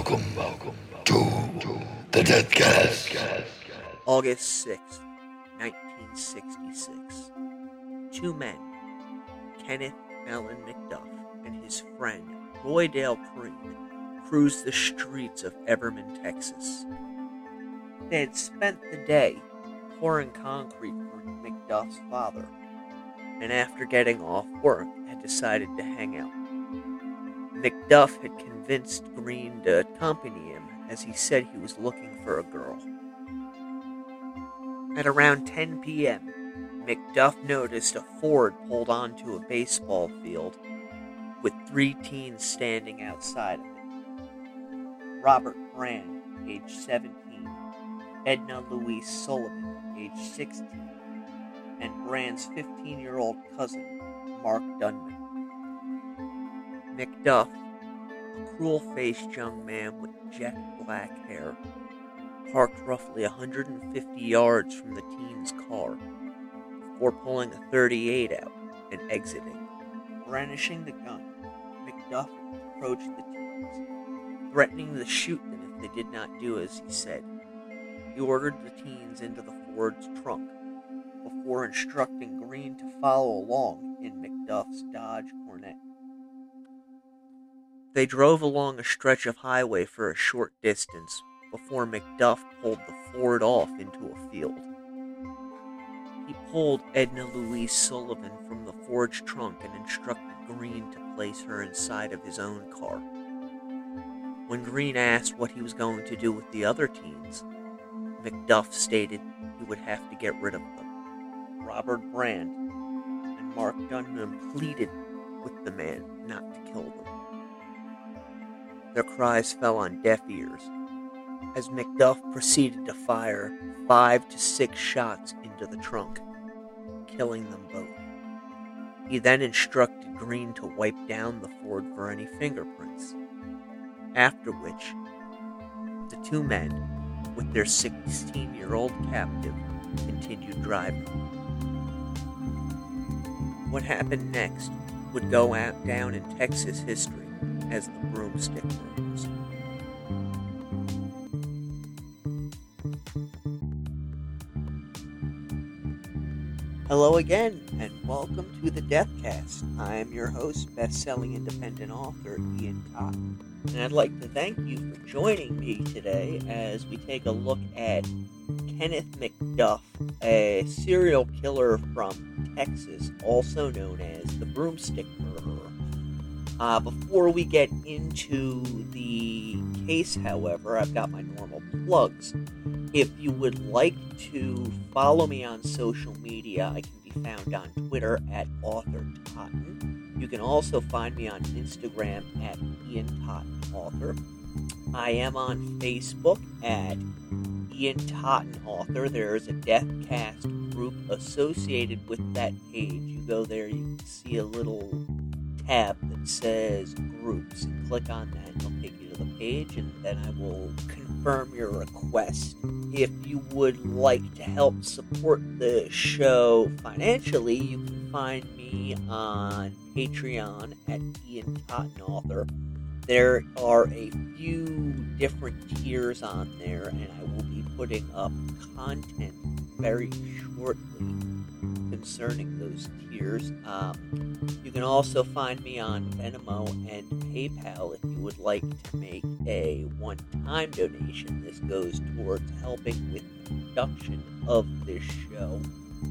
Welcome to the Deathcast. August 6th, 1966. Two men, Kenneth Allen McDuff and his friend Roy Dale Crean, cruised the streets of Everman, Texas. They had spent the day pouring concrete for McDuff's father, and after getting off work, had decided to hang out. McDuff had convinced Green to accompany him, as he said he was looking for a girl. At around 10 p.m., McDuff noticed a Ford pulled onto a baseball field with three teens standing outside of it. Robert Brand, age 17, Edna Louise Sullivan, age 16, and Brand's 15-year-old cousin, Mark Dunman. McDuff, a cruel-faced young man with jet black hair, parked roughly 150 yards from the teen's car before pulling a .38 out and exiting. Brandishing the gun, McDuff approached the teens, threatening to shoot them if they did not do as he said. He ordered the teens into the Ford's trunk before instructing Green to follow along in McDuff's Dodge Cornet. They drove along a stretch of highway for a short distance before McDuff pulled the Ford off into a field. He pulled Edna Louise Sullivan from the Ford's trunk and instructed Green to place her inside of his own car. When Green asked what he was going to do with the other teens, McDuff stated he would have to get rid of them. Robert Brand and Mark Dunman pleaded with the man not to kill them. Their cries fell on deaf ears, as McDuff proceeded to fire 5 to 6 shots into the trunk, killing them both. He then instructed Green to wipe down the Ford for any fingerprints, after which the two men, with their 16-year-old captive, continued driving. What happened next would go down in Texas history as the Broomstick Murders. Hello again, and welcome to the Deathcast. I am your host, best-selling independent author Ian Cotton, and I'd like to thank you for joining me today as we take a look at Kenneth McDuff, a serial killer from Texas, also known as the Broomstick Murderer. Before we get into the case, however, I've got my normal plugs. If you would like to follow me on social media, I can be found on Twitter at AuthorTotten. You can also find me on Instagram at IanTottenAuthor. I am on Facebook at Ian Totten Author. There is a Deathcast group associated with that page. You go there, you can see a little tab that says groups. You click on that and it'll take you to the page, and then I will confirm your request. If you would like to help support the show financially, you can find me on Patreon at Ian Totten Author. There are a few different tiers on there, and I will be putting up content very shortly concerning those tiers. You can also find me on Venmo and PayPal if you would like to make a one-time donation. This goes towards helping with the production of this show.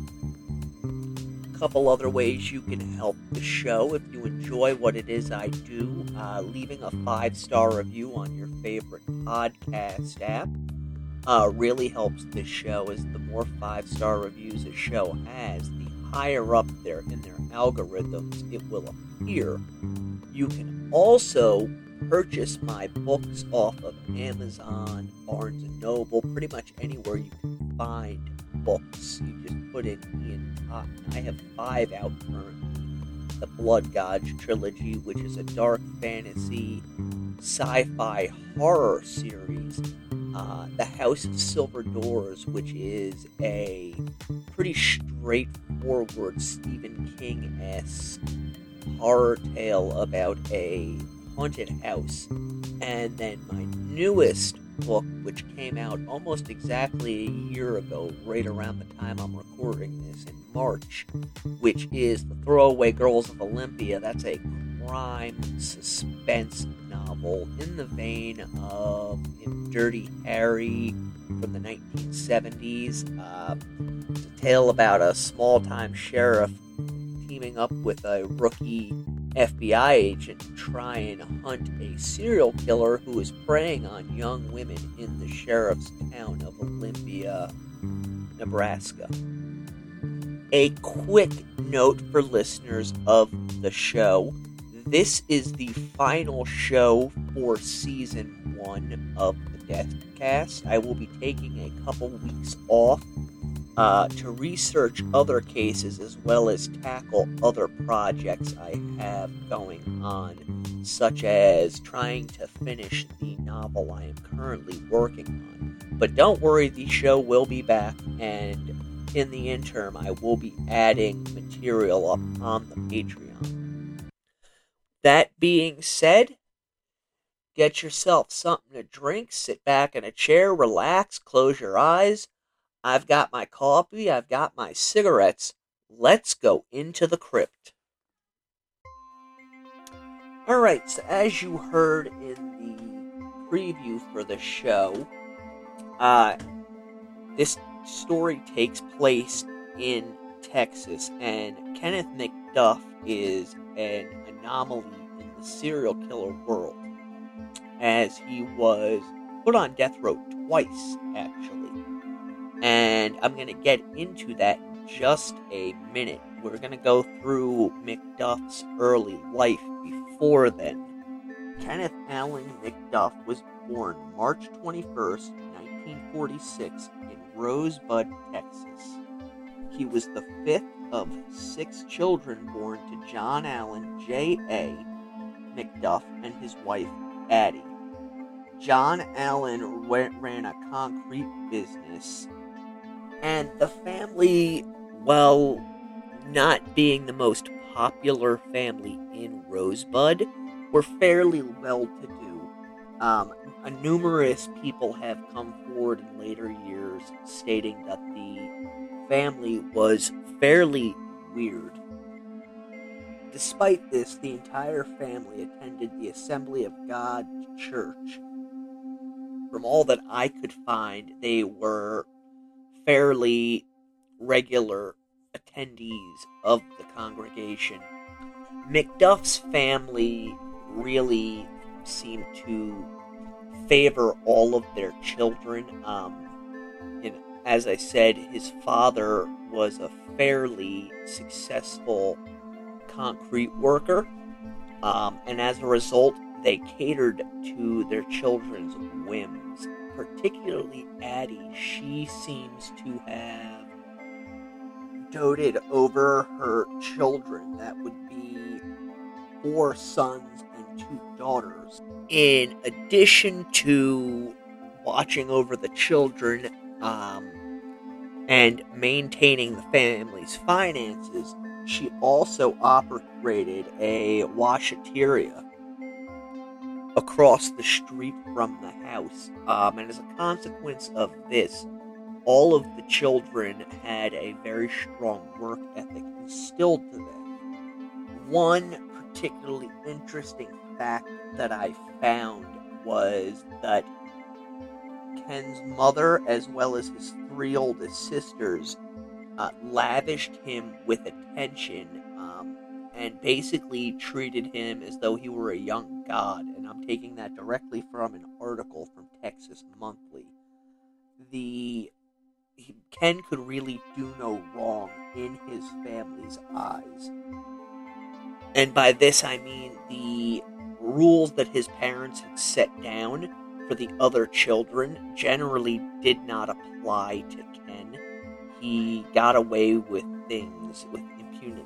A couple other ways you can help the show if you enjoy what it is I do. Leaving a 5-star review on your favorite podcast app really helps this show, as the more 5-star reviews a show has, the higher up there in their algorithms it will appear. You can also purchase my books off of Amazon, Barnes & Noble, pretty much anywhere you can find books. You just put in Ian Totten. I have 5 out currently. The Blood Gods trilogy, which is a dark fantasy sci-fi horror series. The House of Silver Doors, which is a pretty straightforward Stephen King-esque horror tale about a haunted house And then my newest book, which came out almost exactly a year ago, right around the time I'm recording this in March, which is The Throwaway Girls of Olympia. That's a crime suspense novel in the vein of Dirty Harry from the 1970s. It's a tale about a small-time sheriff teaming up with a rookie FBI agent to try and hunt a serial killer who is preying on young women in the sheriff's town of Olympia, Nebraska. A quick note for listeners of the show. This is the final show for Season 1 of the Deathcast. I will be taking a couple weeks off to research other cases as well as tackle other projects I have going on, such as trying to finish the novel I am currently working on. But don't worry, the show will be back, and in the interim, I will be adding material up on the Patreon. That being said, get yourself something to drink, sit back in a chair, relax, close your eyes. I've got my coffee, I've got my cigarettes. Let's go into the crypt. Alright, so as you heard in the preview for the show, this story takes place in Texas, and Kenneth McDuff is an anomaly in the serial killer world, as he was put on death row twice, actually. And I'm going to get into that in just a minute. We're going to go through McDuff's early life before then. Kenneth Allen McDuff was born March 21st, 1946 in Rosebud, Texas. He was the fifth of 6 children born to John Allen J.A. McDuff and his wife, Addie. John Allen ran a concrete business, and the family, while not being the most popular family in Rosebud, were fairly well-to-do. Numerous people have come forward in later years stating that the family was fairly weird. Despite this, the entire family attended the Assembly of God Church. From all that I could find, they were fairly regular attendees of the congregation. McDuff's family really seemed to favor all of their children. And as I said, his father was a fairly successful concrete worker, and as a result, they catered to their children's whims. Particularly Addie, she seems to have doted over her children. That would be 4 sons and 2 daughters. In addition to watching over the children and maintaining the family's finances, she also operated a washateria across the street from the house. And as a consequence of this, all of the children had a very strong work ethic instilled to them. One particularly interesting fact that I found was that Ken's mother, as well as his 3 oldest sisters, lavished him with attention and basically treated him as though he were a young god. And I'm taking that directly from an article from Texas Monthly. Ken could really do no wrong in his family's eyes. And by this I mean the rules that his parents had set down for the other children generally did not apply to Ken. He got away with things with impunity.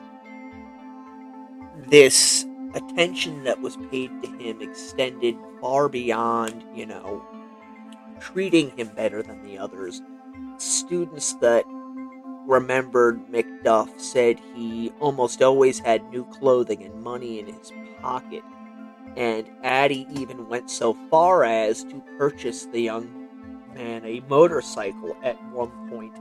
This attention that was paid to him extended far beyond, treating him better than the others. Students that remembered McDuff said he almost always had new clothing and money in his pocket. And Addie even went so far as to purchase the young man a motorcycle at one point.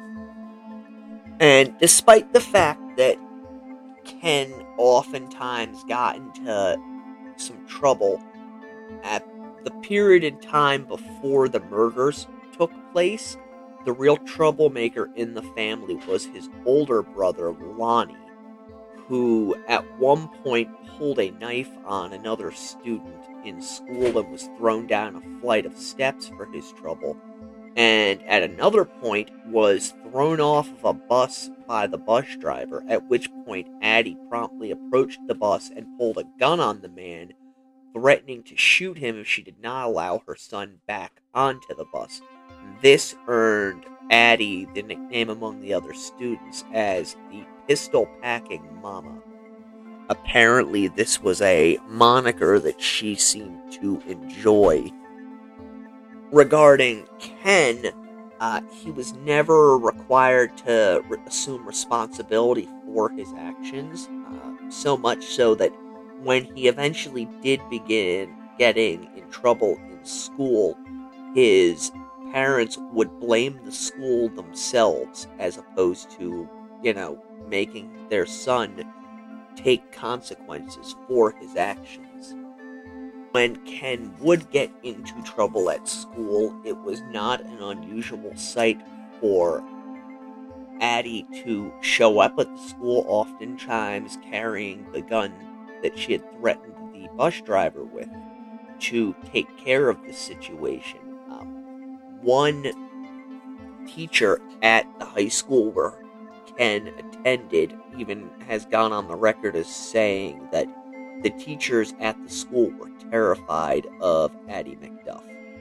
And despite the fact that Ken oftentimes got into some trouble at the period in time before the murders took place, the real troublemaker in the family was his older brother, Lonnie, who at one point pulled a knife on another student in school and was thrown down a flight of steps for his trouble, and at another point was thrown off of a bus by the bus driver, at which point Addie promptly approached the bus and pulled a gun on the man, threatening to shoot him if she did not allow her son back onto the bus. This earned Addie the nickname among the other students as the Pistol-Packing Mama. Apparently, this was a moniker that she seemed to enjoy. Regarding Ken, he was never required to assume responsibility for his actions, so much so that when he eventually did begin getting in trouble in school, his parents would blame the school themselves as opposed to, making their son take consequences for his actions. When Ken would get into trouble at school, it was not an unusual sight for Addie to show up at the school, oftentimes carrying the gun that she had threatened the bus driver with, to take care of the situation. One teacher at the high school where Ken attended even has gone on the record as saying that the teachers at the school were terrified of Addie McDuff.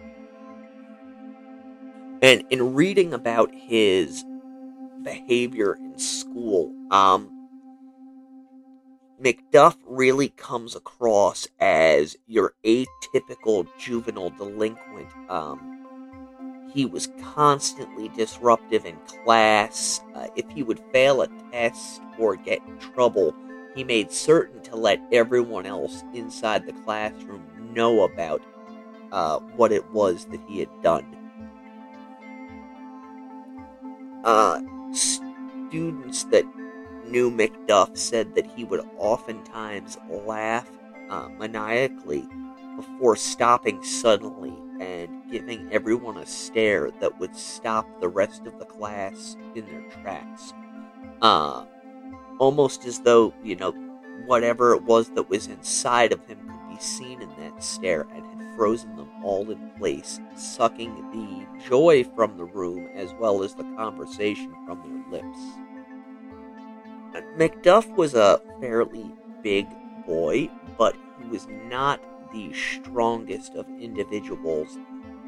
And in reading about his behavior in school, McDuff really comes across as your atypical juvenile delinquent. He was constantly disruptive in class. If he would fail a test or get in trouble, he made certain to let everyone else inside the classroom know about what it was that he had done. Students that knew McDuff said that he would oftentimes laugh maniacally before stopping suddenly and giving everyone a stare that would stop the rest of the class in their tracks. Almost as though, whatever it was that was inside of him could be seen in that stare and had frozen them all in place, sucking the joy from the room as well as the conversation from their lips. McDuff was a fairly big boy, but he was not the strongest of individuals.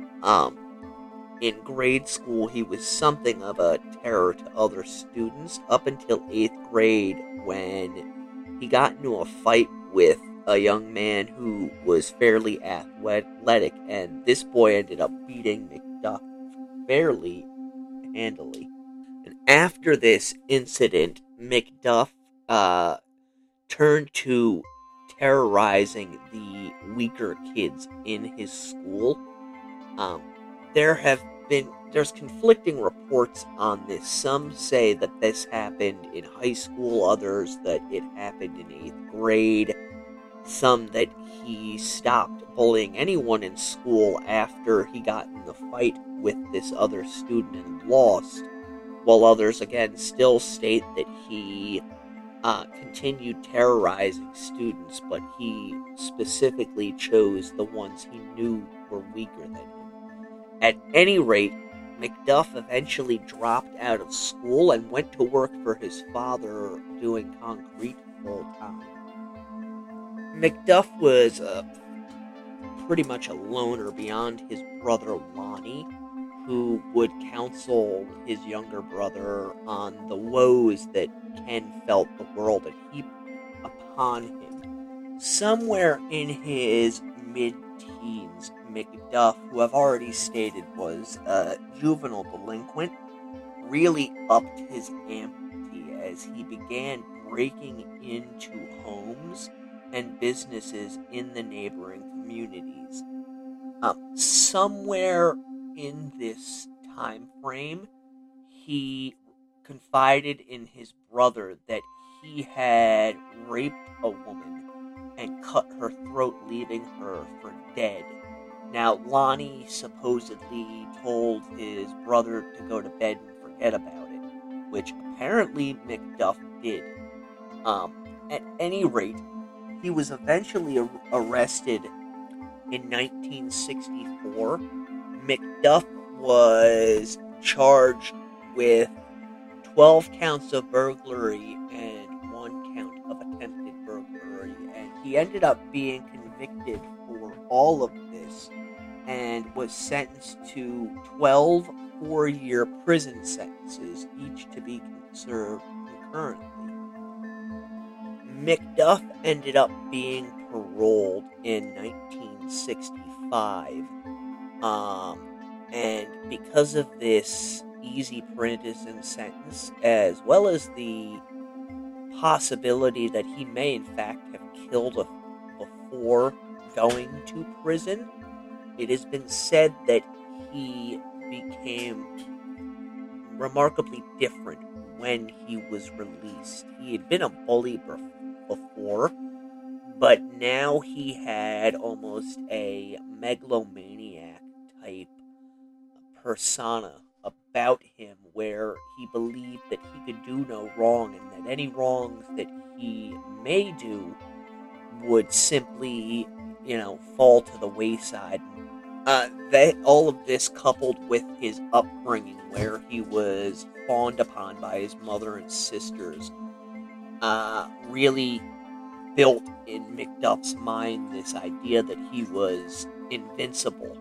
In grade school, he was something of a terror to other students up until 8th grade when he got into a fight with a young man who was fairly athletic, and this boy ended up beating McDuff fairly handily. And after this incident, McDuff turned to terrorizing the weaker kids in his school. There's conflicting reports on this. Some say that this happened in high school, others that it happened in 8th grade, some that he stopped bullying anyone in school after he got in the fight with this other student and lost, while others again still state that he continued terrorizing students, but he specifically chose the ones he knew were weaker than him. At any rate, McDuff eventually dropped out of school and went to work for his father doing concrete full-time. McDuff was pretty much a loner beyond his brother Lonnie, who would counsel his younger brother on the woes that Ken felt the world had heaped upon him. Somewhere in his mid-teens, McDuff, who I've already stated was a juvenile delinquent, really upped his ante as he began breaking into homes and businesses in the neighboring communities. Somewhere in this time frame, he confided in his brother that he had raped a woman and cut her throat, leaving her for dead. Now, Lonnie supposedly told his brother to go to bed and forget about it, which apparently McDuff did. At any rate, he was eventually arrested in 1964. McDuff was charged with 12 counts of burglary and 1 count of attempted burglary, and he ended up being convicted for all of this and was sentenced to 12 4-year prison sentences, each to be served concurrently. McDuff ended up being paroled in 1965, and because of this easy prison sentence, as well as the possibility that he may in fact have killed before going to prison, it has been said that he became remarkably different when he was released. He had been a bully before, but now he had almost a megalomaniac type persona about him, where he believed that he could do no wrong and that any wrongs that he may do would simply, fall to the wayside. All of this, coupled with his upbringing, where he was fawned upon by his mother and sisters, really built in McDuff's mind this idea that he was invincible.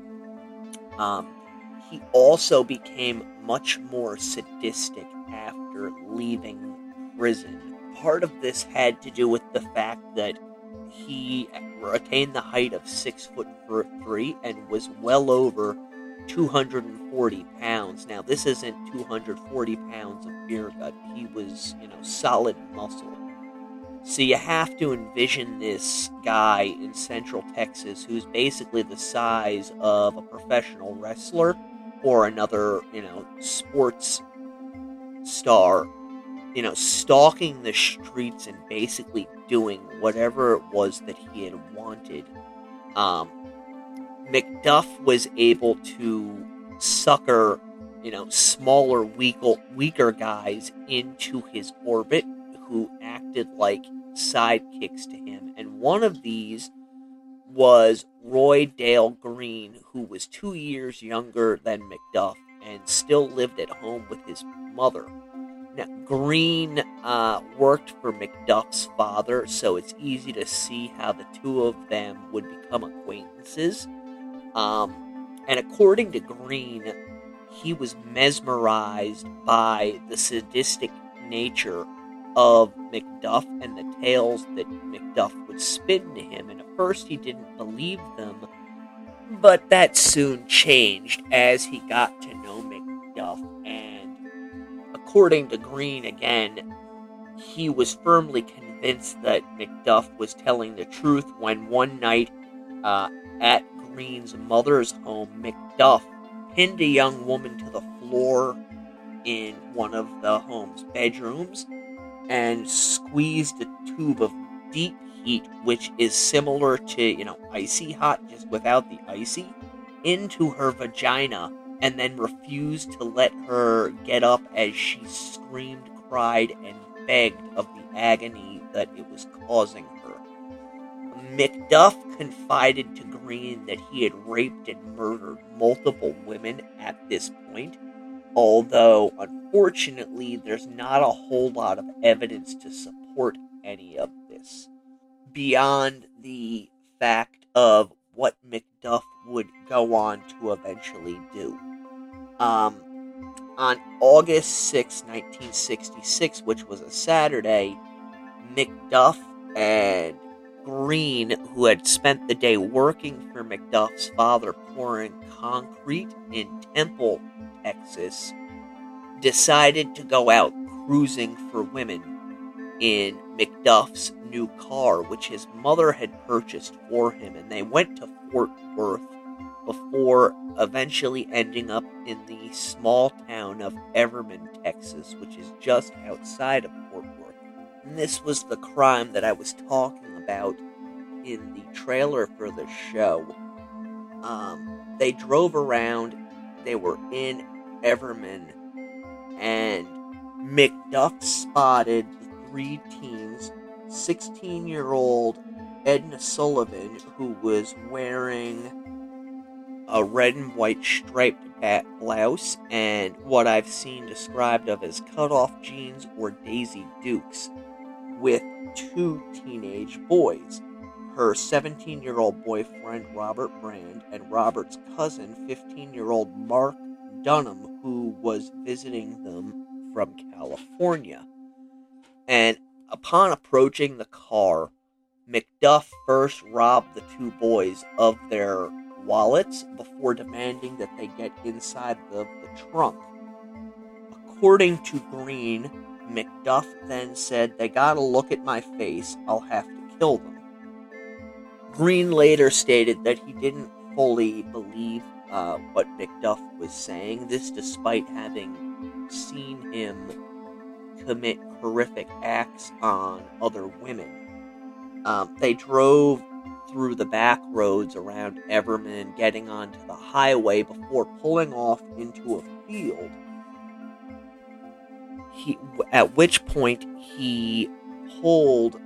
He also became much more sadistic after leaving prison. Part of this had to do with the fact that he attained the height of 6'3" and was well over 240 pounds. Now, this isn't 240 pounds of beer gut. He was, solid muscle. So you have to envision this guy in Central Texas who's basically the size of a professional wrestler or another, sports star, stalking the streets and basically doing whatever it was that he had wanted. McDuff was able to sucker, smaller, weaker guys into his orbit who acted like sidekicks to him. And one of these was Roy Dale Green, who was 2 years younger than McDuff and still lived at home with his mother. Now, Green worked for McDuff's father, so it's easy to see how the two of them would become acquaintances. And according to Green, he was mesmerized by the sadistic nature of McDuff and the tales that McDuff would spin to him. And at first he didn't believe them, but that soon changed as he got to know McDuff. And according to Green, again, he was firmly convinced that McDuff was telling the truth when one night at Green's mother's home, McDuff pinned a young woman to the floor in one of the home's bedrooms and squeezed a tube of deep heat, which is similar to, icy hot, just without the icy, into her vagina, and then refused to let her get up as she screamed, cried, and begged of the agony that it was causing her. McDuff confided to Green that he had raped and murdered multiple women at this point, although, unfortunately, there's not a whole lot of evidence to support any of this, beyond the fact of what McDuff would go on to eventually do. On August 6, 1966, which was a Saturday, McDuff and Green, who had spent the day working for McDuff's father pouring concrete in Temple, Texas, decided to go out cruising for women. in McDuff's new car, which his mother had purchased for him, and they went to Fort Worth before eventually ending up in the small town of Everman, Texas, which is just outside of Fort Worth. And this was the crime that I was talking about in the trailer for the show. They drove around, they were in Everman, and McDuff spotted the three teens, 16-year-old Edna Sullivan, who was wearing a red and white striped blouse and what I've seen described of as cut-off jeans or Daisy Dukes, with two teenage boys. Her 17-year-old boyfriend, Robert Brand, and Robert's cousin, 15-year-old Mark Dunham, who was visiting them from California. And upon approaching the car, McDuff first robbed the two boys of their wallets before demanding that they get inside the trunk. According to Green, McDuff then said, "They gotta look at my face, I'll have to kill them." Green later stated that he didn't fully believe what McDuff was saying, this despite having seen him commit horrific acts on other women. They drove through the back roads around Everman, getting onto the highway before pulling off into a field. At which point he pulled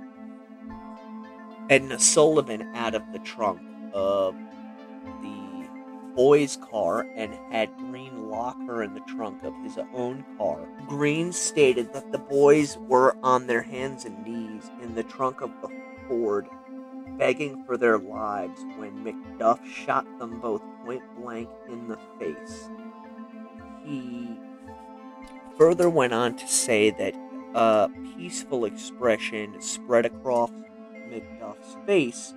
Edna Sullivan out of the trunk of the boys' car and had Green lock her in the trunk of his own car. Green stated that the boys were on their hands and knees in the trunk of the Ford, begging for their lives when McDuff shot them both point blank in the face. He further went on to say that a peaceful expression spread across McDuff's face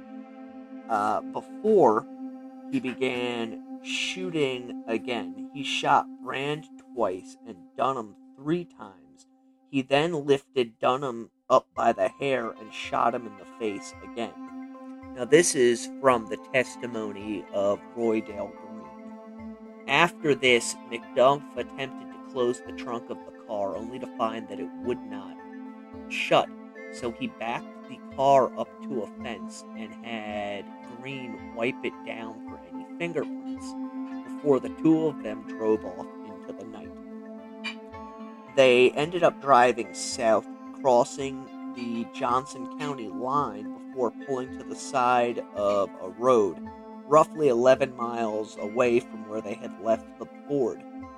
before he began shooting again. He shot Brand twice and Dunham 3 times. He then lifted Dunham up by the hair and shot him in the face again. Now this is from the testimony of Roydale Green. After this, McDuff attempted to close the trunk of the car, only to find that it would not shut. So he backed the car up to a fence and had Green wipe it down for any fingerprints before the two of them drove off into the night. They ended up driving south, crossing the Johnson County line before pulling to the side of a road, roughly 11 miles away from where they had left the Ford.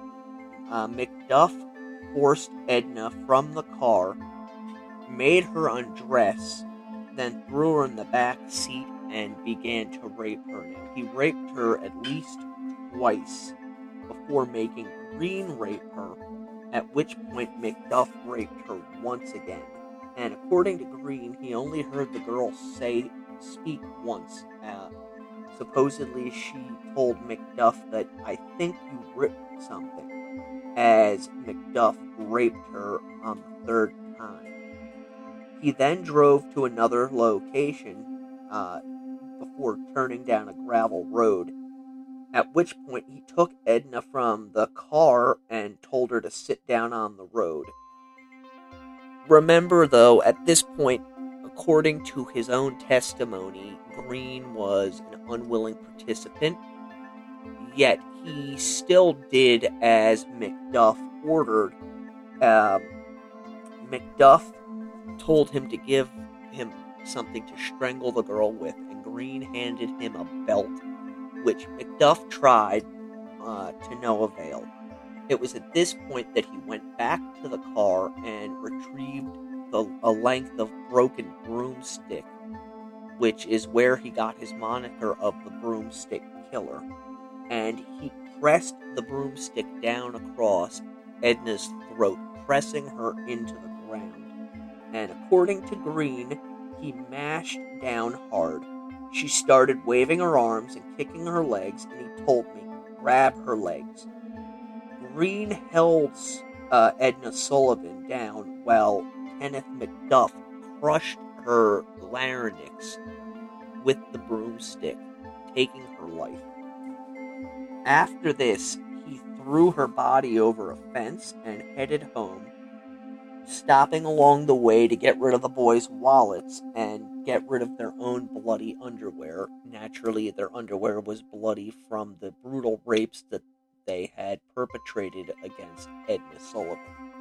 McDuff forced Edna from the car, made her undress, then threw her in the back seat and began to rape her. Now, he raped her at least twice before making Green rape her, at which point McDuff raped her once again. And according to Green, he only heard the girl speak once. Supposedly, she told McDuff that, "I think you ripped something," as McDuff raped her on the third time. He then drove to another location before turning down a gravel road, at which point he took Edna from the car and told her to sit down on the road. Remember, though, at this point, according to his own testimony, Green was an unwilling participant, yet he still did as McDuff ordered. McDuff told him to give him something to strangle the girl with, and Green handed him a belt, which McDuff tried to no avail. It was at this point that he went back to the car and retrieved a length of broken broomstick, which is where he got his moniker of the Broomstick Killer, and he pressed the broomstick down across Edna's throat, pressing her into the ground. And according to Green, he mashed down hard. She started waving her arms and kicking her legs, and he told me, "Grab her legs." Green held Edna Sullivan down while Kenneth McDuff crushed her larynx with the broomstick, taking her life. After this, he threw her body over a fence and headed home, stopping along the way to get rid of the boys' wallets and get rid of their own bloody underwear. Naturally, their underwear was bloody from the brutal rapes that they had perpetrated against Edna Sullivan.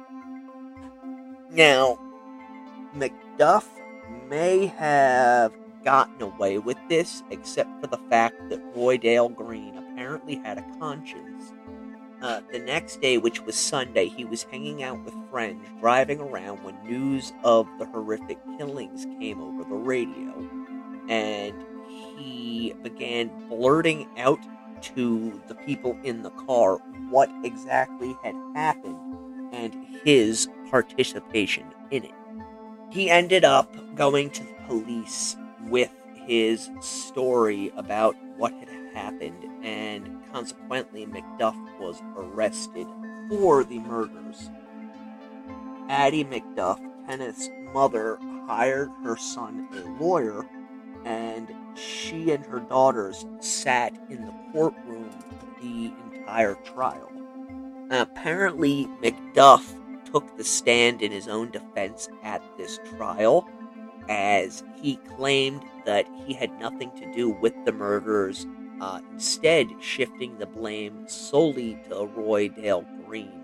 Now, McDuff may have gotten away with this, except for the fact that Roy Dale Green apparently had a conscience. The next day, which was Sunday, he was hanging out with friends, driving around when news of the horrific killings came over the radio, and he began blurting out to the people in the car what exactly had happened and his participation in it. He ended up going to the police with his story about what had happened, and consequently McDuff was arrested for the murders. Addie McDuff, Kenneth's mother, hired her son a lawyer, and she and her daughters sat in the courtroom the entire trial. Apparently, McDuff took the stand in his own defense at this trial, as he claimed that he had nothing to do with the murders, instead shifting the blame solely to Roy Dale Green.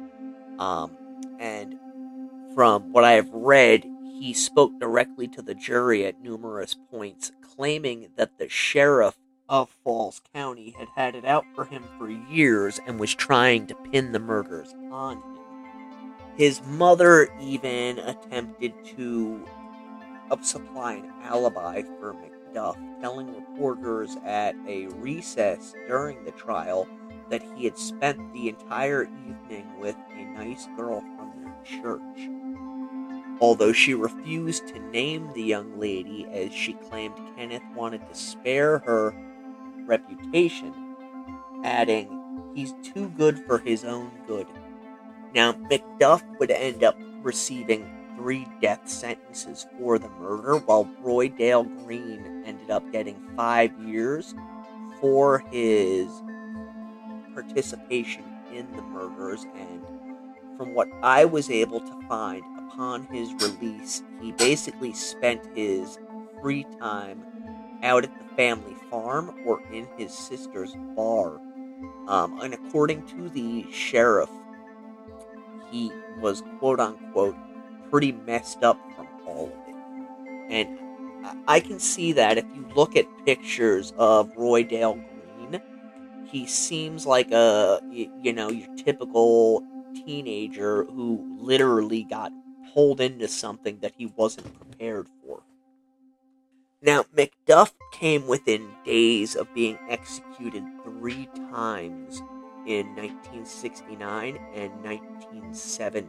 And from what I have read, he spoke directly to the jury at numerous points, claiming that the sheriff of Falls County had had it out for him for years and was trying to pin the murders on him. His mother even attempted to supply an alibi for McDuff, telling reporters at a recess during the trial that he had spent the entire evening with a nice girl from their church. Although she refused to name the young lady, as she claimed Kenneth wanted to spare her reputation, adding, "He's too good for his own good." Now, McDuff would end up receiving 3 death sentences for the murder, while Roy Dale Green ended up getting 5 years for his participation in the murders. And from what I was able to find, upon his release, he basically spent his free time out at the family farm or in his sister's bar. And according to the sheriff, he was, quote-unquote, pretty messed up from all of it. And I can see that if you look at pictures of Roy Dale Green, he seems like your typical teenager who literally got pulled into something that he wasn't prepared for. Now, McDuff came within days of being executed 3 times in 1969 and 1970.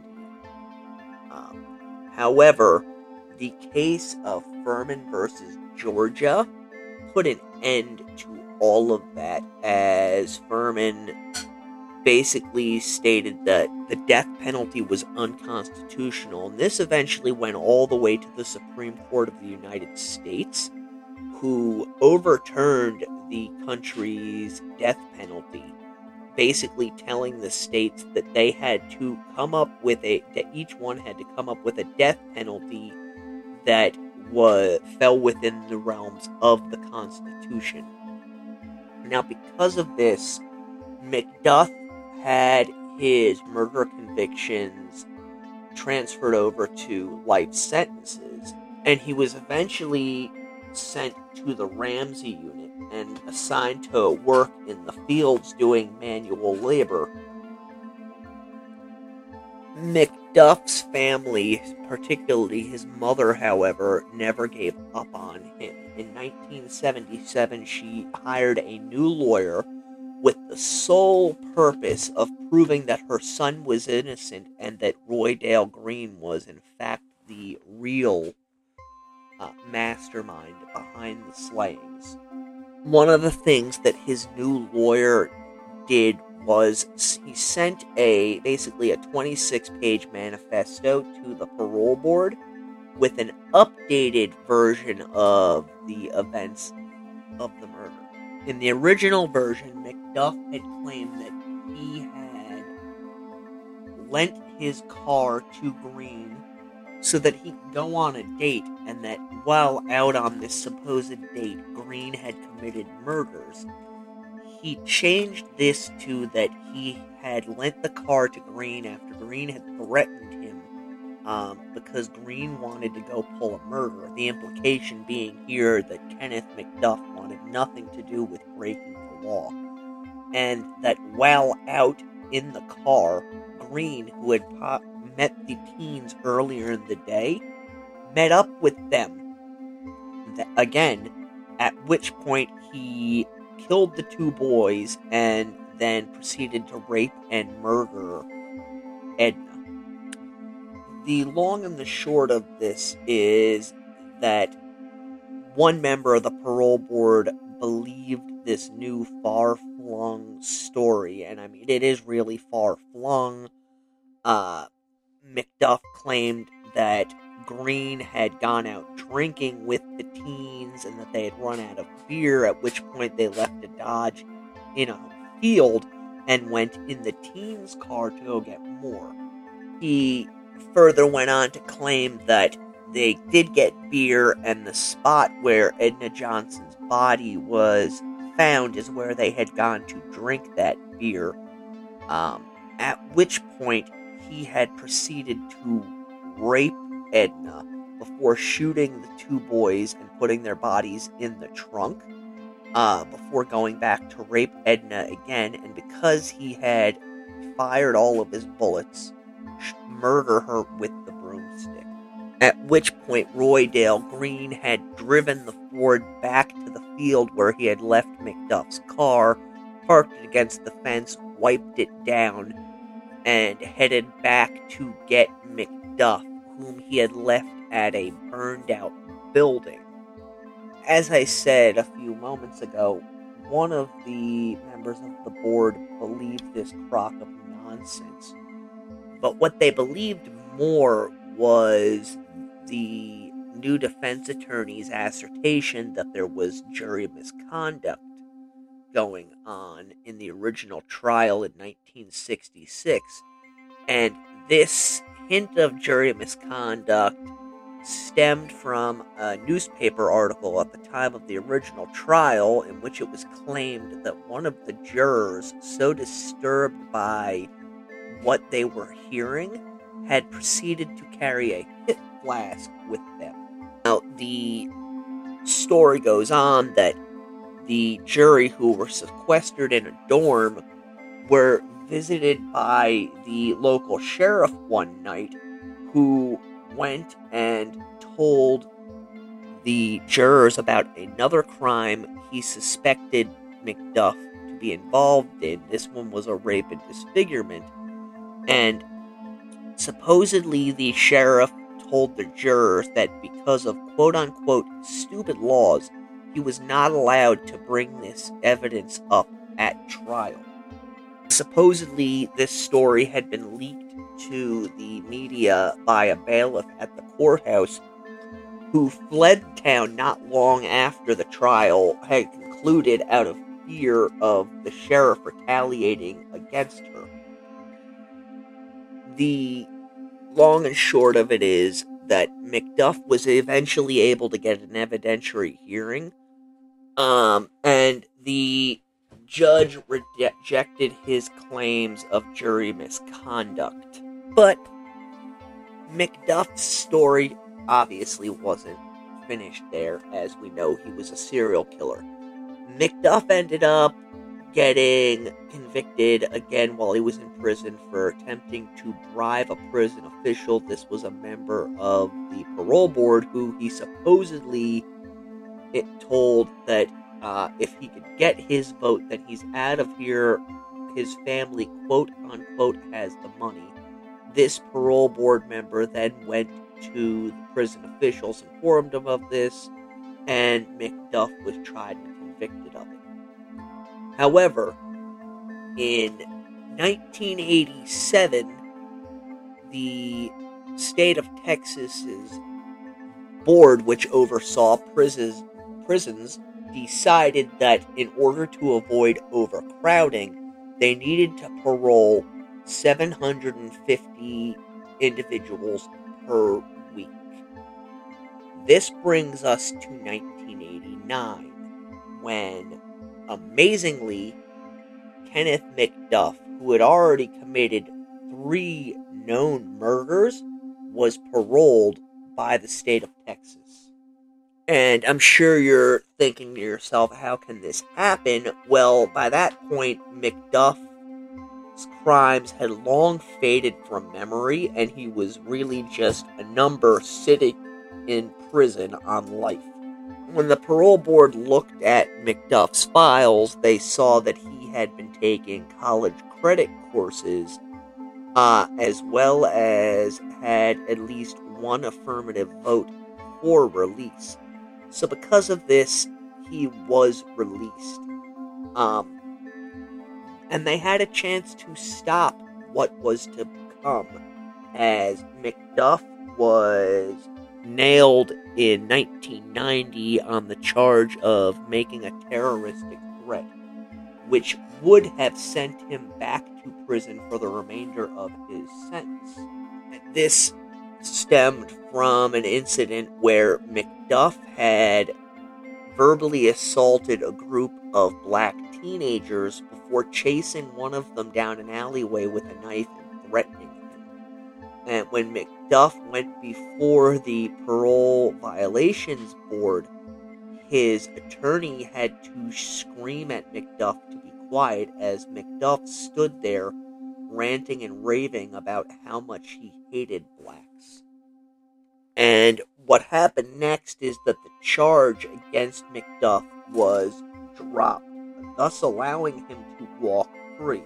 However, the case of Furman versus Georgia put an end to all of that, as Furman basically stated that the death penalty was unconstitutional, and this eventually went all the way to the Supreme Court of the United States, who overturned the country's death penalty, basically telling the states that they had to come up with that each one had to come up with a death penalty that fell within the realms of the Constitution. Now, because of this, McDuff had his murder convictions transferred over to life sentences, and he was eventually sent to the Ramsey unit and assigned to work in the fields doing manual labor. McDuff's family, particularly his mother, however, never gave up on him. In 1977, she hired a new lawyer with the sole purpose of proving that her son was innocent and that Roy Dale Green was, in fact, the real mastermind behind the slayings. One of the things that his new lawyer did was he sent basically a 26-page manifesto to the parole board with an updated version of the events of the murder. In the original version, McDuff had claimed that he had lent his car to Green so that he could go on a date, and that while out on this supposed date, Green had committed murders. He changed this to that he had lent the car to Green after Green had threatened him because Green wanted to go pull a murder. The implication being here that Kenneth McDuff wanted nothing to do with breaking the law. And that while out in the car, Green, who had met the teens earlier in the day, met up with them again, at which point he killed the two boys and then proceeded to rape and murder Edna. The long and the short of this is that one member of the parole board believed this new far-flung story, and I mean, it is really far-flung. McDuff claimed that Green had gone out drinking with the teens and that they had run out of beer, at which point they left a Dodge in a field and went in the teens' car to go get more. He further went on to claim that they did get beer, and the spot where Edna Johnson's body was found is where they had gone to drink that beer, at which point he had proceeded to rape Edna before shooting the two boys and putting their bodies in the trunk, before going back to rape Edna again, and because he had fired all of his bullets, murder her with the broomstick. At which point Roydale Green had driven the Ford back to the field where he had left McDuff's car, parked it against the fence, wiped it down, and headed back to get McDuff, whom he had left at a burned-out building. As I said a few moments ago, one of the members of the board believed this crock of nonsense. But what they believed more was the new defense attorney's assertion that there was jury misconduct going on in the original trial in 1966. And this hint of jury misconduct stemmed from a newspaper article at the time of the original trial in which it was claimed that one of the jurors, so disturbed by what they were hearing, had proceeded to carry a hip flask with them. Now, the story goes on that the jury, who were sequestered in a dorm, were visited by the local sheriff one night, who went and told the jurors about another crime he suspected McDuff to be involved in. This one was a rape and disfigurement. And supposedly the sheriff told the jurors that because of quote-unquote stupid laws, he was not allowed to bring this evidence up at trial. Supposedly, this story had been leaked to the media by a bailiff at the courthouse, who fled town not long after the trial had concluded out of fear of the sheriff retaliating against her. The long and short of it is that McDuff was eventually able to get an evidentiary hearing, and the judge rejected his claims of jury misconduct. But McDuff's story obviously wasn't finished there. As we know, he was a serial killer. McDuff ended up getting convicted again while he was in prison for attempting to bribe a prison official. This was a member of the parole board who he supposedly told that if he could get his vote, then he's out of here. His family, quote-unquote, has the money. This parole board member then went to the prison officials, informed them of this, and McDuff was tried and convicted of it. However, in 1987, the state of Texas's board, which oversaw prisons, decided that in order to avoid overcrowding, they needed to parole 750 individuals per week. This brings us to 1989, when, amazingly, Kenneth McDuff, who had already committed 3 known murders, was paroled by the state of Texas. And I'm sure you're thinking to yourself, how can this happen? Well, by that point, McDuff's crimes had long faded from memory, and he was really just a number sitting in prison on life. When the parole board looked at McDuff's files, they saw that he had been taking college credit courses, as well as had at least one affirmative vote for release. So because of this, he was released. And they had a chance to stop what was to come, as McDuff was nailed in 1990 on the charge of making a terroristic threat, which would have sent him back to prison for the remainder of his sentence. This stemmed from an incident where McDuff had verbally assaulted a group of black teenagers before chasing one of them down an alleyway with a knife and threatening him. And when McDuff went before the Parole Violations Board, his attorney had to scream at McDuff to be quiet as McDuff stood there ranting and raving about how much he hated blacks. And what happened next is that the charge against McDuff was dropped, thus allowing him to walk free.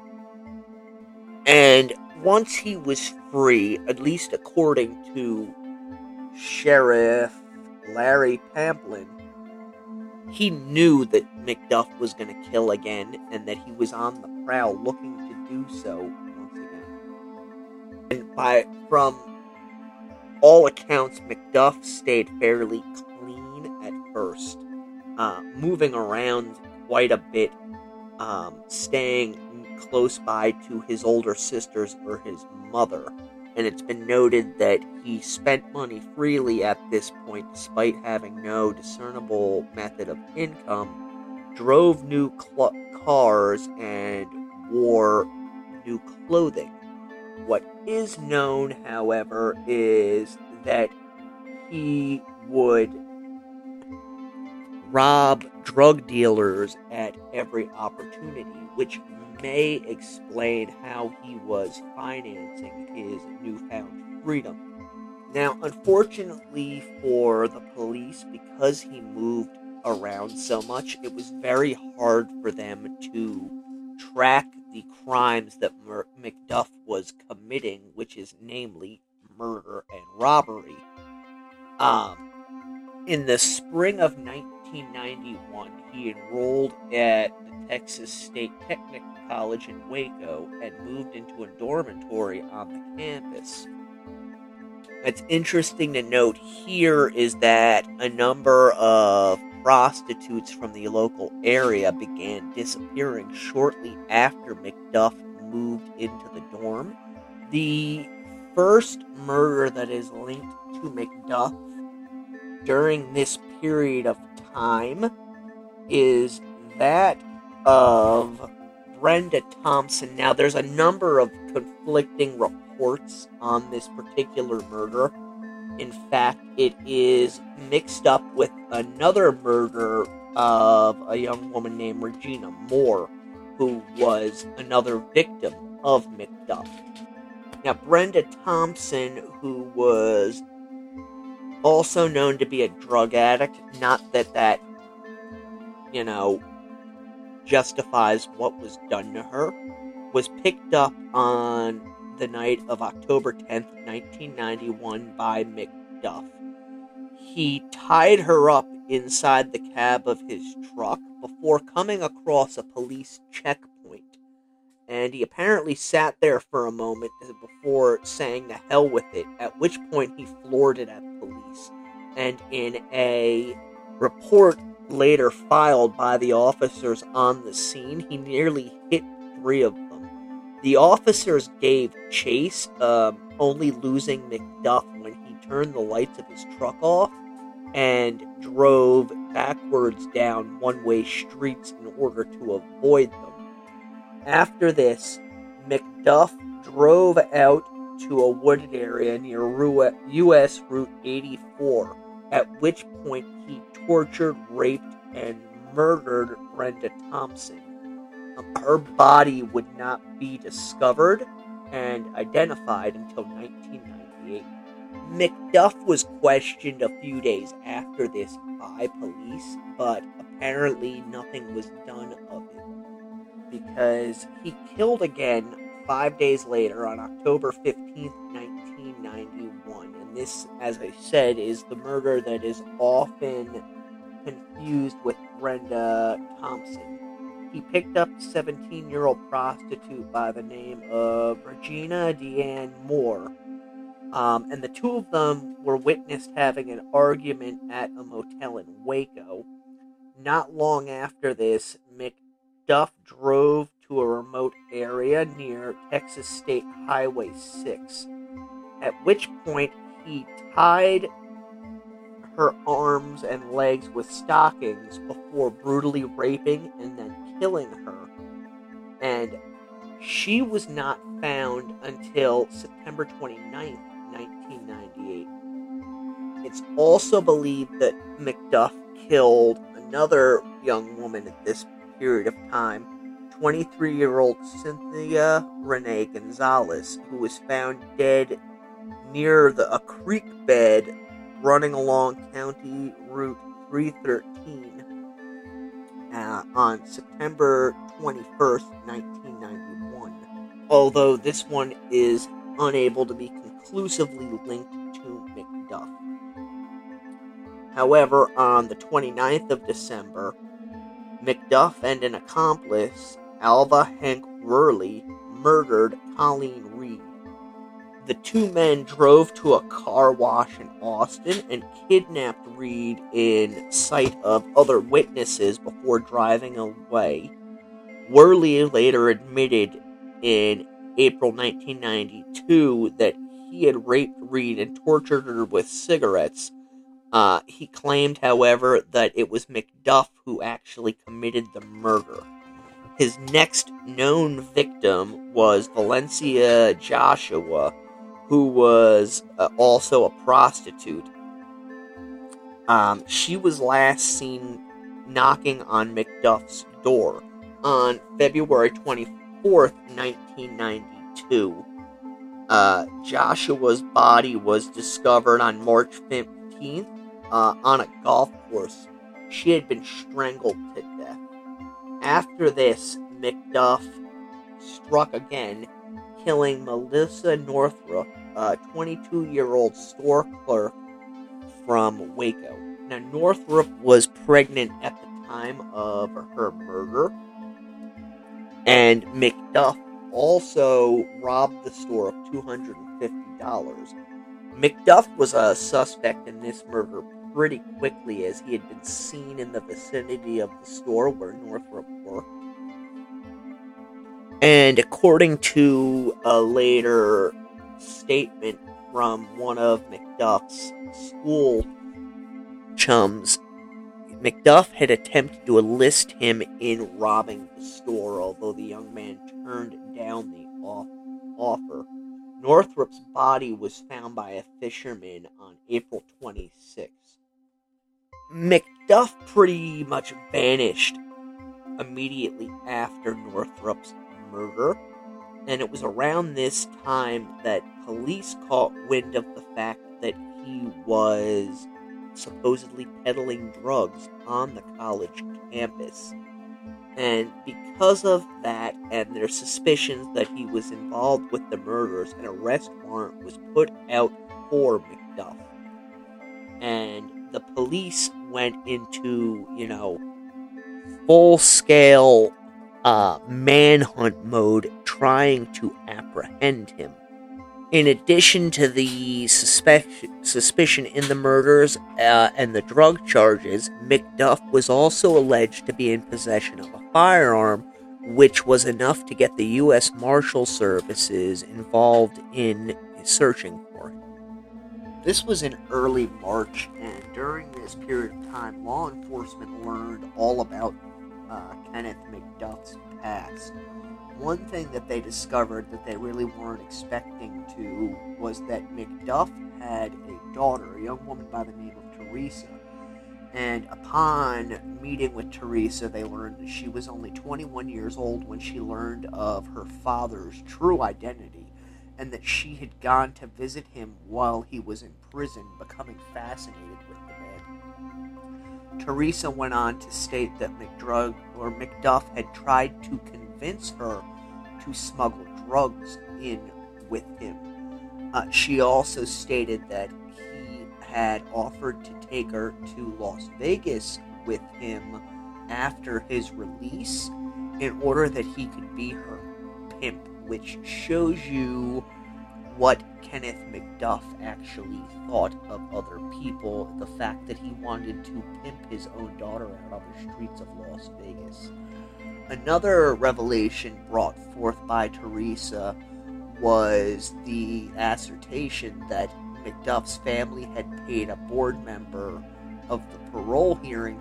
And once he was free, at least according to Sheriff Larry Pamplin, he knew that McDuff was going to kill again, and that he was on the prowl looking to do so once again. And from all accounts, McDuff stayed fairly clean at first, moving around quite a bit, staying close by to his older sisters or his mother. And it's been noted that he spent money freely at this point despite having no discernible method of income, drove new cars, and wore new clothing. What is known, however, is that he would rob drug dealers at every opportunity, which may explain how he was financing his newfound freedom. Now, unfortunately for the police, because he moved around so much, it was very hard for them to track the crimes that McDuff was committing, which is namely murder and robbery. In the spring of 1991, he enrolled at the Texas State Technical College in Waco and moved into a dormitory on the campus. What's interesting to note here is that a number of prostitutes from the local area began disappearing shortly after McDuff moved into the dorm. The first murder that is linked to McDuff during this period of time is that of Brenda Thompson. Now, there's a number of conflicting reports on this particular murder. In fact, it is mixed up with another murder of a young woman named Regina Moore, who was another victim of McDuff. Now, Brenda Thompson, who was also known to be a drug addict, not that justifies what was done to her, was picked up on the night of October 10th, 1991 by McDuff. He tied her up inside the cab of his truck before coming across a police checkpoint and he apparently sat there for a moment before saying the hell with it, at which point he floored it at police. And in a report later filed by the officers on the scene, he nearly hit 3 of them. The officers gave chase, only losing McDuff when he turned the lights of his truck off and drove backwards down one-way streets in order to avoid them. After this, McDuff drove out to a wooded area near U.S. Route 84, at which point he tortured, raped, and murdered Brenda Thompson. Her body would not be discovered and identified until 1998. McDuff was questioned a few days after this by police, but apparently nothing was done of it, because he killed again 5 days later on October 15th, 1991. And this, as I said, is the murder that is often confused with Brenda Thompson. He picked up a 17-year-old prostitute by the name of Regina Deanne Moore. And the two of them were witnessed having an argument at a motel in Waco. Not long after this, McDuff drove to a remote area near Texas State Highway 6, at which point he tied her arms and legs with stockings before brutally raping and then killing her. And she was not found until September 29th, 1998. It's also believed that McDuff killed another young woman at this period of time, 23-year-old Cynthia Renee Gonzalez, who was found dead near a creek bed running along County Route 313 on September 21st, 1991. Although this one is unable to be conclusively linked to McDuff. However, on the 29th of December, McDuff and an accomplice, Alva Hank Worley, murdered Colleen Reed. The two men drove to a car wash in Austin and kidnapped Reed in sight of other witnesses before driving away. Worley later admitted in April 1992 that he had raped Reed and tortured her with cigarettes. He claimed, however, that it was McDuff who actually committed the murder. His next known victim was Valencia Joshua, who was also a prostitute. She was last seen knocking on McDuff's door on February 24th, 1992. Joshua's body was discovered on March 15th on a golf course. She had been strangled to death. After this, McDuff struck again, killing Melissa Northrup, a 22-year-old store clerk from Waco. Now, Northrup was pregnant at the time of her murder, and McDuff also robbed the store of $250. McDuff was a suspect in this murder pretty quickly, as he had been seen in the vicinity of the store where Northrup worked. And according to a later statement from one of McDuff's school chums, McDuff had attempted to enlist him in robbing the store, although the young man turned down the offer. Northrup's body was found by a fisherman on April 26th. McDuff pretty much vanished immediately after Northrup's murder, and it was around this time that police caught wind of the fact that he was supposedly peddling drugs on the college campus. And because of that and their suspicions that he was involved with the murders, an arrest warrant was put out for McDuff. And the police went into, full-scale manhunt mode trying to apprehend him. In addition to the suspicion in the murders and the drug charges, McDuff was also alleged to be in possession of a firearm, which was enough to get the U.S. Marshal Services involved in searching for him. This was in early March, and during this period of time, law enforcement learned all about Kenneth McDuff's past. One thing that they discovered that they really weren't expecting to was that McDuff had a daughter, a young woman by the name of Teresa. And upon meeting with Teresa, they learned that she was only 21 years old when she learned of her father's true identity, and that she had gone to visit him while he was in prison, becoming fascinated with the man. Teresa went on to state that McDuff had tried to convince her to smuggle drugs in with him. She also stated that he had offered to take her to Las Vegas with him after his release in order that he could be her pimp, which shows you what Kenneth McDuff actually thought of other people, the fact that he wanted to pimp his own daughter out on the streets of Las Vegas. Another revelation brought forth by Teresa was the assertion that McDuff's family had paid a board member of the parole hearing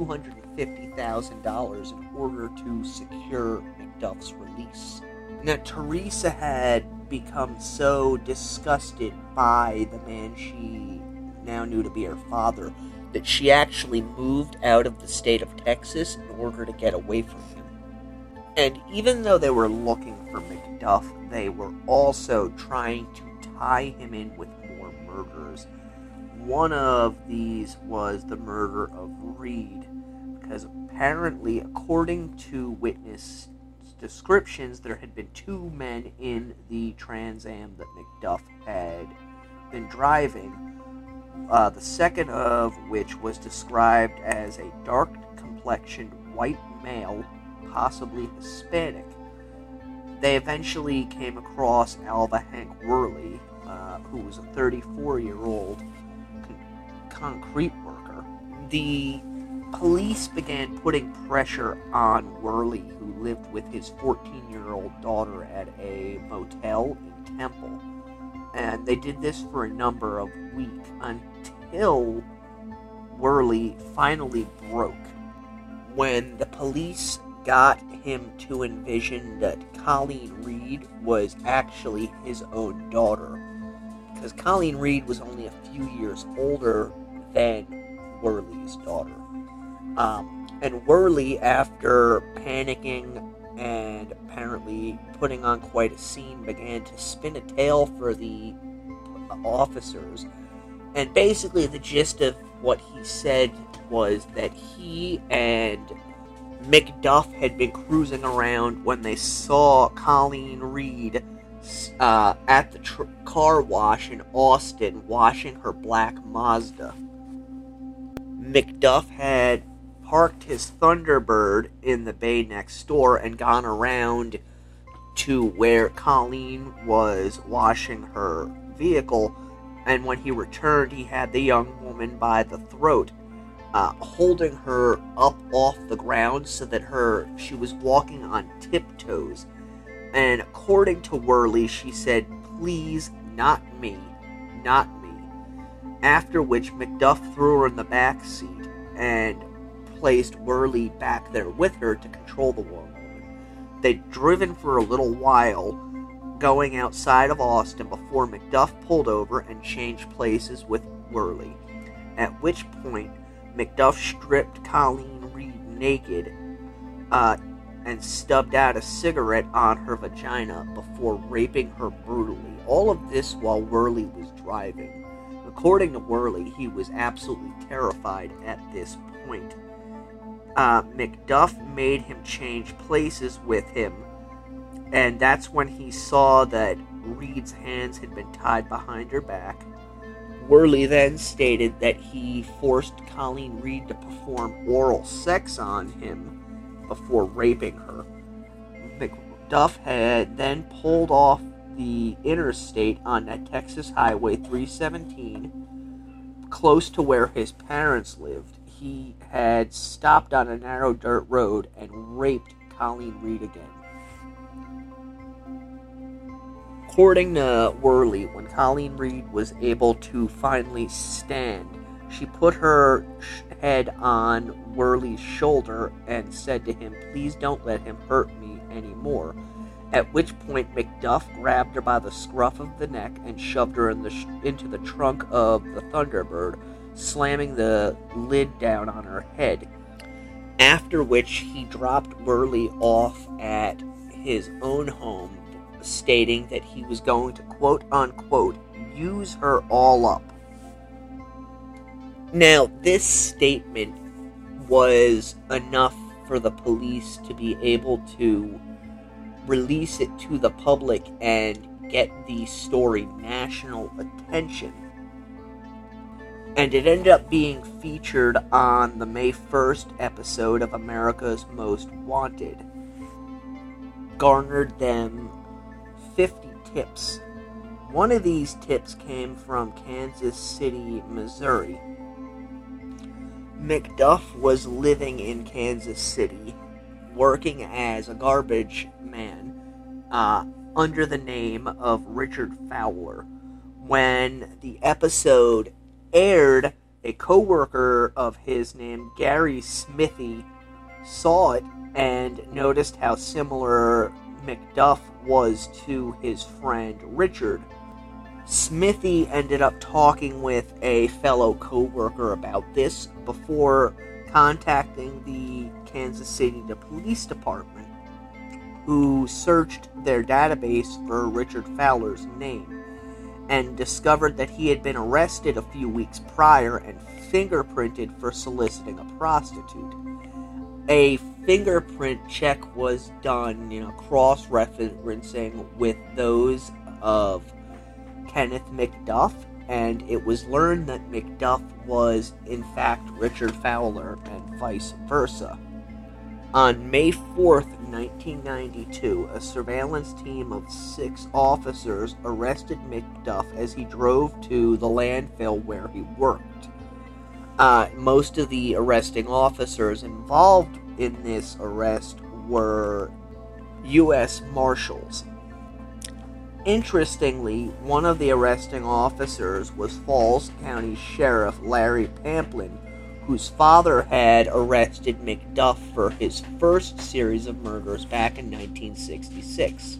$250,000 in order to secure McDuff's release. Now, Teresa had become so disgusted by the man she now knew to be her father that she actually moved out of the state of Texas in order to get away from him. And even though they were looking for McDuff, they were also trying to tie him in with more murders. One of these was the murder of Reed, because apparently, according to witness descriptions, there had been two men in the Trans Am that McDuff had been driving. The second of which was described as a dark-complexioned white male, possibly Hispanic. They eventually came across Alva Hank Worley, who was a 34-year-old concrete worker. The police began putting pressure on Worley, who lived with his 14-year-old daughter at a motel in Temple. And they did this for a number of weeks until Worley finally broke. When the police got him to envision that Colleen Reed was actually his own daughter, because Colleen Reed was only a few years older than Worley's daughter. And Worley, after panicking and apparently putting on quite a scene, began to spin a tale for the officers. And basically the gist of what he said was that he and McDuff had been cruising around when they saw Colleen Reed at the car wash in Austin washing her black Mazda. McDuff had parked his Thunderbird in the bay next door and gone around to where Colleen was washing her vehicle, and when he returned, he had the young woman by the throat, holding her up off the ground so that she was walking on tiptoes. And according to Worley, she said, "Please, not me, not me." After which, McDuff threw her in the back seat and placed Worley back there with her to control the woman. They'd driven for a little while, going outside of Austin before McDuff pulled over and changed places with Worley. At which point, McDuff stripped Colleen Reed naked and stubbed out a cigarette on her vagina before raping her brutally. All of this while Worley was driving. According to Worley, he was absolutely terrified at this point. McDuff made him change places with him, and that's when he saw that Reed's hands had been tied behind her back. Worley then stated that he forced Colleen Reed to perform oral sex on him before raping her. McDuff had then pulled off the interstate on that Texas Highway 317, close to where his parents lived. He had stopped on a narrow dirt road and raped Colleen Reed again. According to Worley, when Colleen Reed was able to finally stand, she put her head on Worley's shoulder and said to him, "Please don't let him hurt me anymore." At which point McDuff grabbed her by the scruff of the neck and shoved her into the trunk of the Thunderbird, slamming the lid down on her head. After which he dropped Worley off at his own home, stating that he was going to quote-unquote use her all up. Now, this statement was enough for the police to be able to release it to the public and get the story national attention. And it ended up being featured on the May 1st episode of America's Most Wanted. Garnered them 50 tips. One of these tips came from Kansas City, Missouri. McDuff was living in Kansas City, working as a garbage man under the name of Richard Fowler. When the episode aired, a co-worker of his named Gary Smithy saw it and noticed how similar McDuff was to his friend Richard. Smithy ended up talking with a fellow co-worker about this before contacting the Kansas City Police Department, who searched their database for Richard Fowler's name and discovered that he had been arrested a few weeks prior and fingerprinted for soliciting a prostitute. A fingerprint check was done, cross-referencing with those of Kenneth McDuff, and it was learned that McDuff was, in fact, Richard Fowler, and vice versa. On May 4th, 1992, a surveillance team of 6 officers arrested McDuff as he drove to the landfill where he worked. Most of the arresting officers involved in this arrest were U.S. Marshals. Interestingly, one of the arresting officers was Falls County Sheriff Larry Pamplin, whose father had arrested McDuff for his first series of murders back in 1966.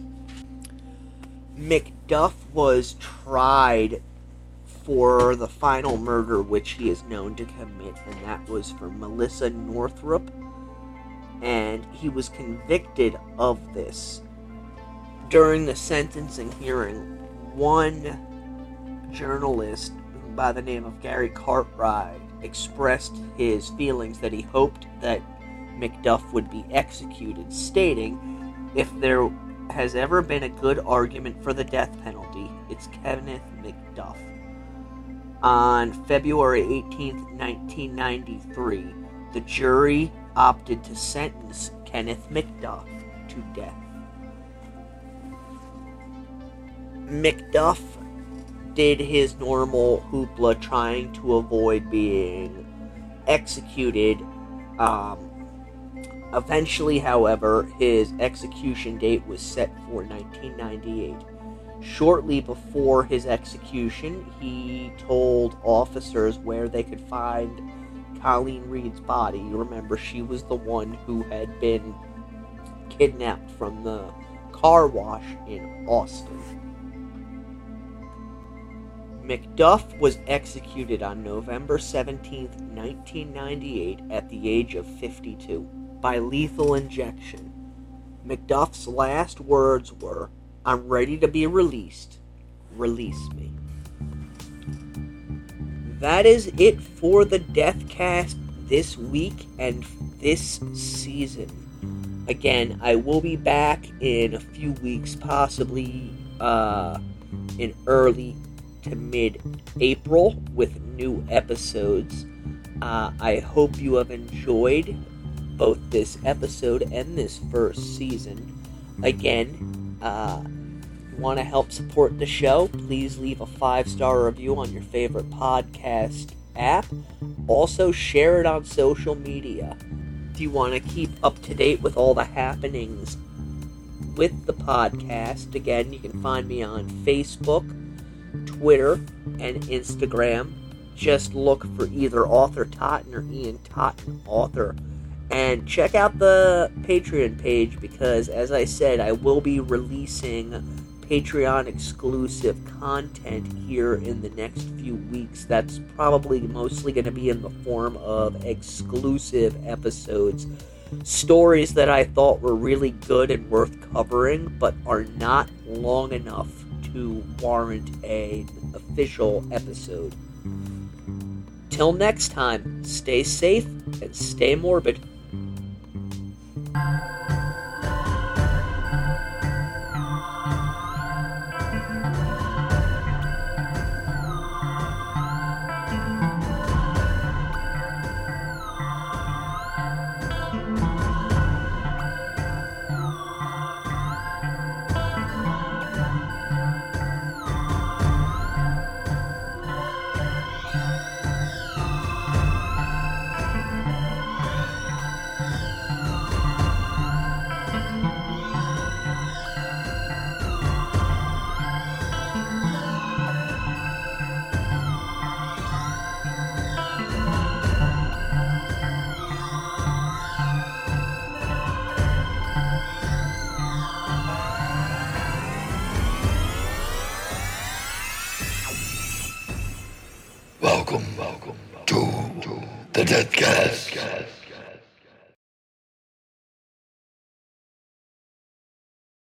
McDuff was tried for the final murder which he is known to commit, and that was for Melissa Northrup, and he was convicted of this. During the sentencing hearing, one journalist by the name of Gary Cartwright expressed his feelings that he hoped that McDuff would be executed, stating, "If there has ever been a good argument for the death penalty, it's Kenneth McDuff." On February 18th, 1993, the jury opted to sentence Kenneth McDuff to death. McDuff did his normal hoopla trying to avoid being executed. Eventually, however, his execution date was set for 1998. Shortly before his execution, he told officers where they could find Colleen Reed's body. You remember, she was the one who had been kidnapped from the car wash in Austin. McDuff was executed on November 17, 1998, at the age of 52, by lethal injection. McDuff's last words were, "I'm ready to be released. Release me." That is it for the Deathcast this week and this season. Again, I will be back in a few weeks, possibly in early to mid-April with new episodes. I hope you have enjoyed both this episode and this first season. Again, you want to help support the show, please leave a 5-star review on your favorite podcast app. Also, share it on social media. Do you want to keep up to date with all the happenings with the podcast? Again, you can find me on Facebook, Twitter, and Instagram. Just look for either Author Totten or Ian Totten Author. And check out the Patreon page because, as I said, I will be releasing Patreon exclusive content here in the next few weeks. That's probably mostly going to be in the form of exclusive episodes. Stories that I thought were really good and worth covering, but are not long enough to warrant an official episode. Till next time, stay safe and stay morbid. Welcome to the Deathcast.